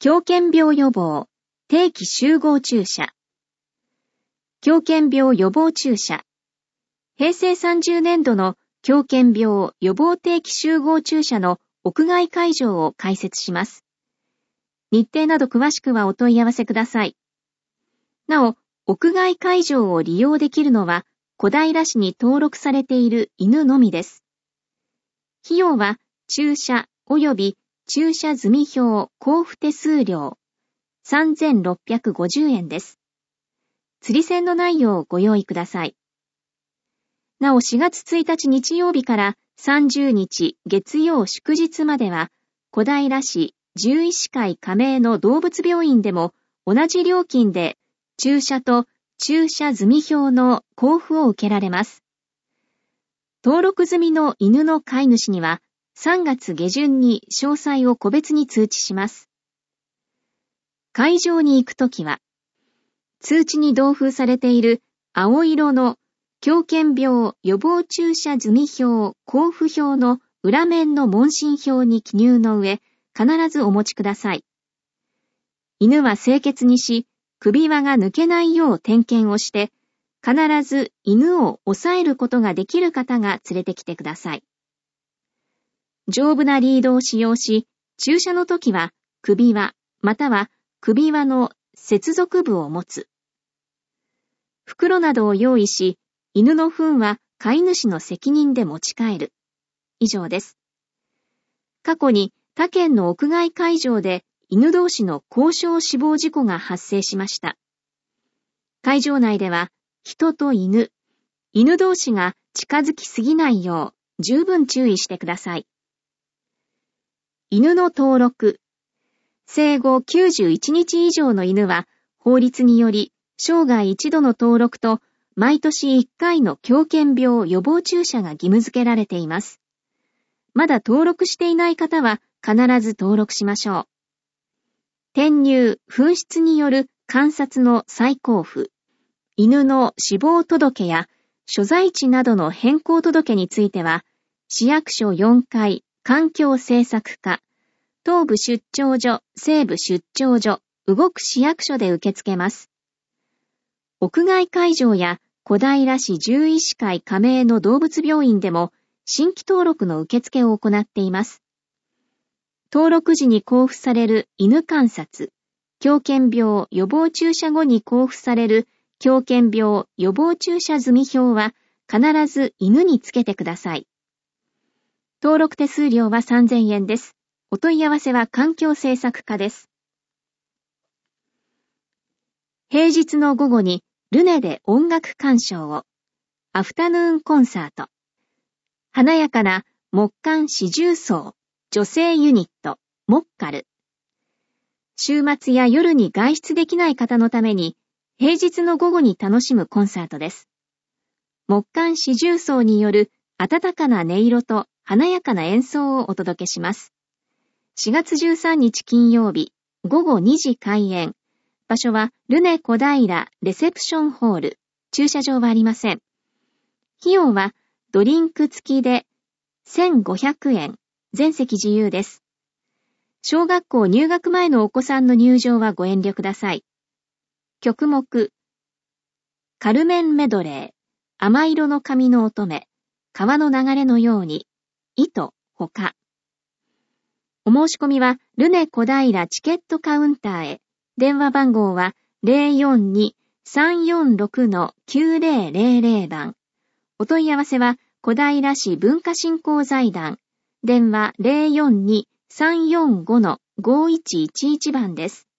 狂犬病予防、定期集合注射。狂犬病予防注射。平成30年度の狂犬病予防定期集合注射の屋外会場を開設します。日程など詳しくはお問い合わせください。なお、屋外会場を利用できるのは、小平市に登録されている犬のみです。費用は、注射及び注射済表交付手数料3650円です。釣り銭の内容をご用意ください。なお4月1日日曜日から30日月曜祝日までは、小平市獣医師会加盟の動物病院でも同じ料金で注射と注射済表の交付を受けられます。登録済みの犬の飼い主には3月下旬に詳細を個別に通知します。会場に行くときは、通知に同封されている青色の狂犬病予防注射済表交付表の裏面の問診票に記入の上、必ずお持ちください。犬は清潔にし、首輪が抜けないよう点検をして、必ず犬を抑えることができる方が連れてきてください。丈夫なリードを使用し、注射の時は首輪または首輪の接続部を持つ。袋などを用意し、犬の糞は飼い主の責任で持ち帰る。以上です。過去に他県の屋外会場で犬同士の交渉死亡事故が発生しました。会場内では人と犬同士が近づきすぎないよう十分注意してください。犬の登録。生後91日以上の犬は法律により生涯一度の登録と毎年1回の狂犬病予防注射が義務付けられています。まだ登録していない方は必ず登録しましょう。転入・紛失による鑑察の再交付、犬の死亡届や所在地などの変更届については、市役所4階環境政策課、東部出張所、西部出張所、動く市役所で受け付けます。屋外会場や小平市獣医師会加盟の動物病院でも新規登録の受付を行っています。登録時に交付される犬観察、狂犬病予防注射後に交付される狂犬病予防注射済表は必ず犬につけてください。登録手数料は3000円です。お問い合わせは環境政策課です。平日の午後にルネで音楽鑑賞を。アフタヌーンコンサート。華やかな木管四重奏。女性ユニット、モッカル。週末や夜に外出できない方のために、平日の午後に楽しむコンサートです。木管四重奏による温かな音色と華やかな演奏をお届けします。4月13日金曜日、午後2時開演。場所はルネ小平レセプションホール。駐車場はありません。費用はドリンク付きで1500円。全席自由です。小学校入学前のお子さんの入場はご遠慮ください。曲目。カルメンメドレー。甘色の髪の乙女。川の流れのように。糸、他。お申し込みはルネ小平チケットカウンターへ。電話番号は 042-346-9000 番。お問い合わせは小平市文化振興財団。電話 042-345-5111 番です。